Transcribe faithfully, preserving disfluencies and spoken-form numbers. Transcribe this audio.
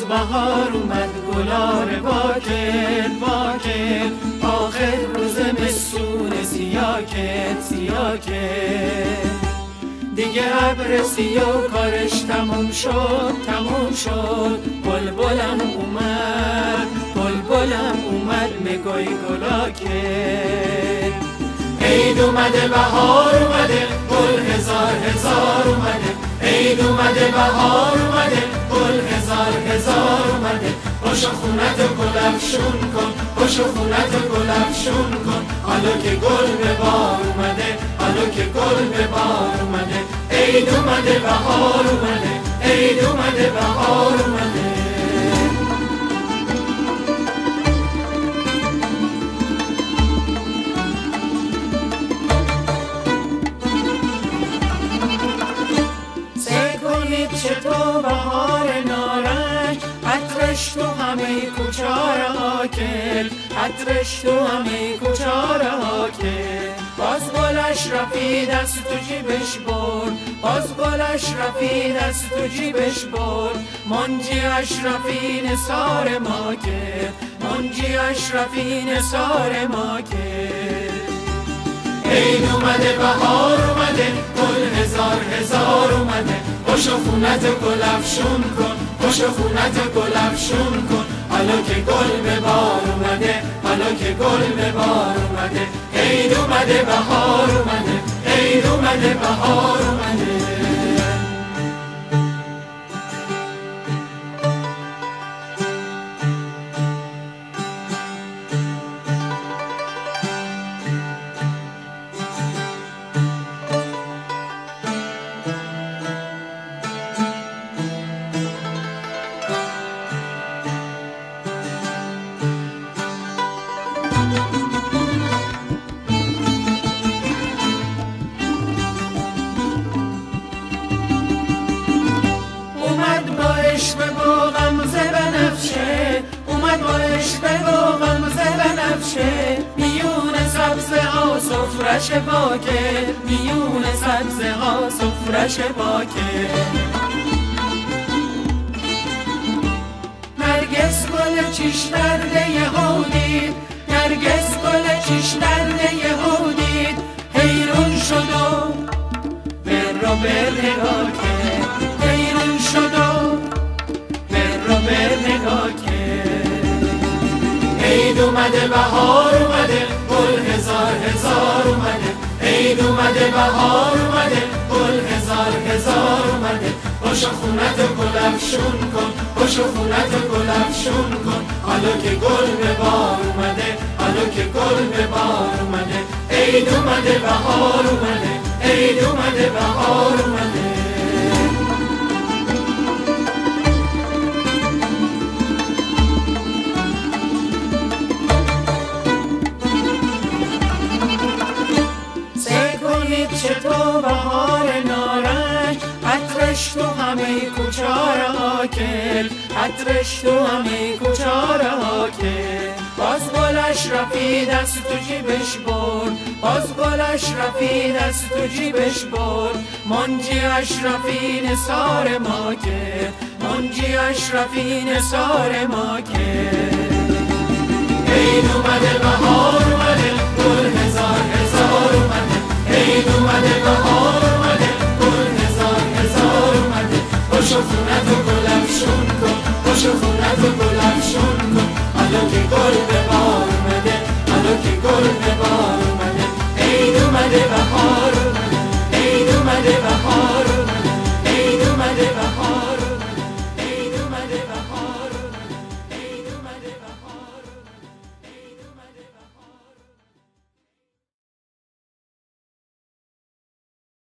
بهار اومد گلار واکل واکل، آخر روز مستون سیاکل سیاکل. دیگه ابر سیاه کارش تموم شد تموم شد، بلبلم اومد بلبلم اومد مگوی گلاکل. عید اومده بهار اومده گل هزار هزار اومده، عید اومده بهار اومده گل هزار هزار اومده. پاشو خونت گل افشون کن، پاشو خونت گل افشون کن، حالا که گل به بار اومده، حالا که گل به بار اومده. عید اومده بهار اومده، عید اومده بهار اومده. چطور بهار نارنج، عطرش تو همه کوچار آکل، عطرش تو همه کوچار آکل. باز گلش رفی دست تو جیبش برد، باز گلش رفی دست تو جیبش برد. منجی اشرفی نثار ما کرد، منجی اشرفی نثار ما کرد. عید اومده بهار اومده گل هزار هزار اومده، پاشو خونت گل افشون کن، پاشو خونت گل افشون کن، حالا که گل به بار اومده، حالا که گل به بار اومده. عید اومده بهار اومده، عید اومده بهار اومده. اومد با عشق و غمزه بنفشه، اومد با عشق و غمزه بنفشه. میون سبزه ها سفرش باکه، میون سبزه ها سفرش باکه. نرگس گل چیش درده یهودید، نرگس گل چیش درده یهودید. حیرون شد و بر رو بر نگاه کرد، حیرون شد و بر رو بر نگاه کرد. عید اومده بهار اومده گل هزار هزار اومده، عید اومده بهار اومده گل هزار هزار اومده. پاشو خونت گل افشون کن، پاشو خونت گل افشون کن، حالا که گل به بار اومده، حالا که گل به بار اومده. عید اومده بهار اومده، عید اومده بهار اومده. چطور بهار نارنج، عطرش تو همه کوچار آکل، عطرش تو همه کوچار آکل. باز گلش رفی دست تو جیبش برد، باز گلش رفی دست تو جیبش برد. منجی اشرفی نثار ما کرد، منجی اشرفی نثار ما کرد. عید اومده بهار اومده